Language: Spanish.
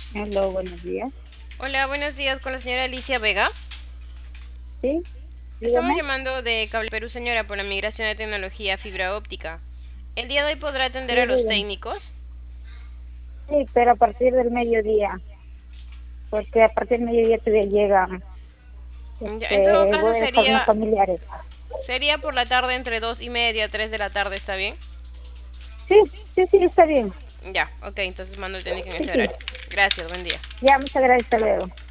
Hello, buenos días. Hola, buenos días con la señora Alicia Vega. Sí, Estamos dígame. llamando de Cable Perú, señora, por la migración de tecnología a fibra óptica. ¿El día de hoy podrá Sí, atender a los dígame. técnicos? Sí, pero a partir del mediodía, porque a partir del mediodía todavía llegan, Ya, en todo caso voy a dejar unos sería, familiares. sería por la tarde entre 2:30, 3 de la tarde, ¿está bien? Sí, sí, sí, está bien. Ya, ok, entonces mando el técnico en Sí, ese sí. horario. Gracias, buen día. Ya, muchas gracias, hasta luego.